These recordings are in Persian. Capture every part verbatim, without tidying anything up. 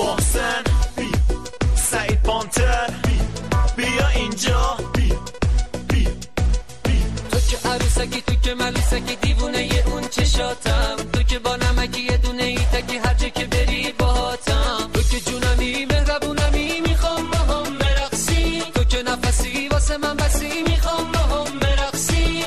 محسن سعید پانتر بیا اینجا تو که عروسکی تو که ملوسکی دیوونه ی اون چشاتم تو که با نمکی یه دونه ای تکی هر جا که بری باهاتم تو که جونمی مهربونمی میخوام با هم برقصی تو که نفسی واسه من بسی میخوام با هم برقصی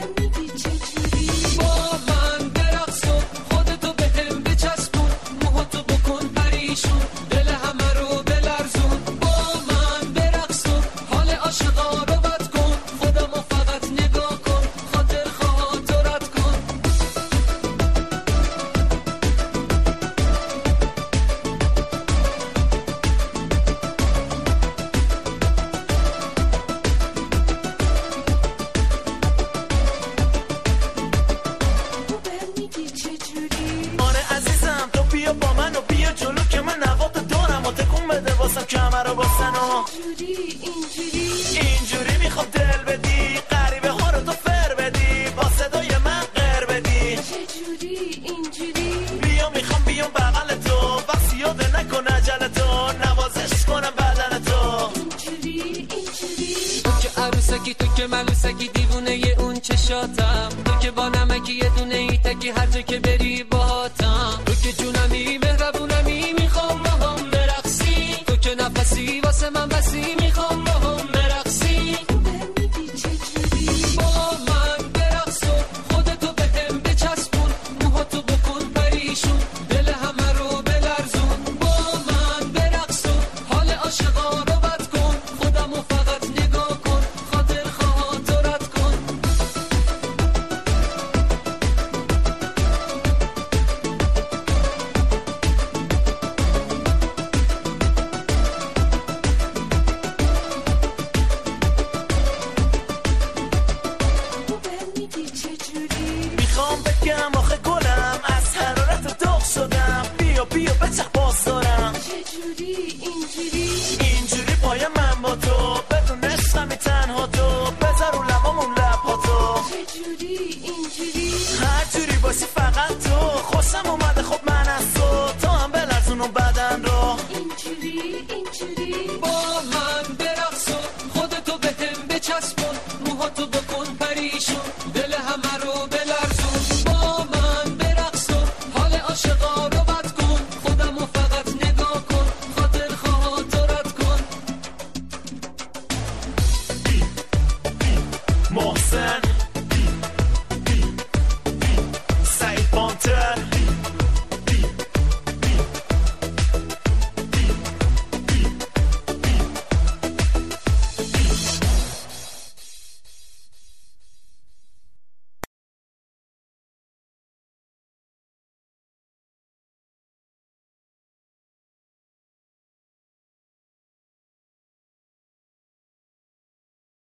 با من برقص و خودتو به هم بچسبون موهاتو بکن پریشون دل همه رو بلرزون با من برقص و حال عاشقا رو بد کن خودمو فقط نگاه کن خاطر خواهات رو رد کن آره عزیزم تو بیا با من و بیا جلو که من نوات دارم و تکون بده واسم کمر و باسن و اینجوری میخوام دل بدی غریبه ها رو تو فر بدی با صدای من غر بدی بیا میخوام بیام بغل تو وقت یاده نکن عجل تو نوازش کنم بدن تو تو که عروسکی تو که ملوسکی دیوونه ی اون چشاتم تو که با نمکی یه دونه ای تکی هر جا که بری باهاتم تو که جونمی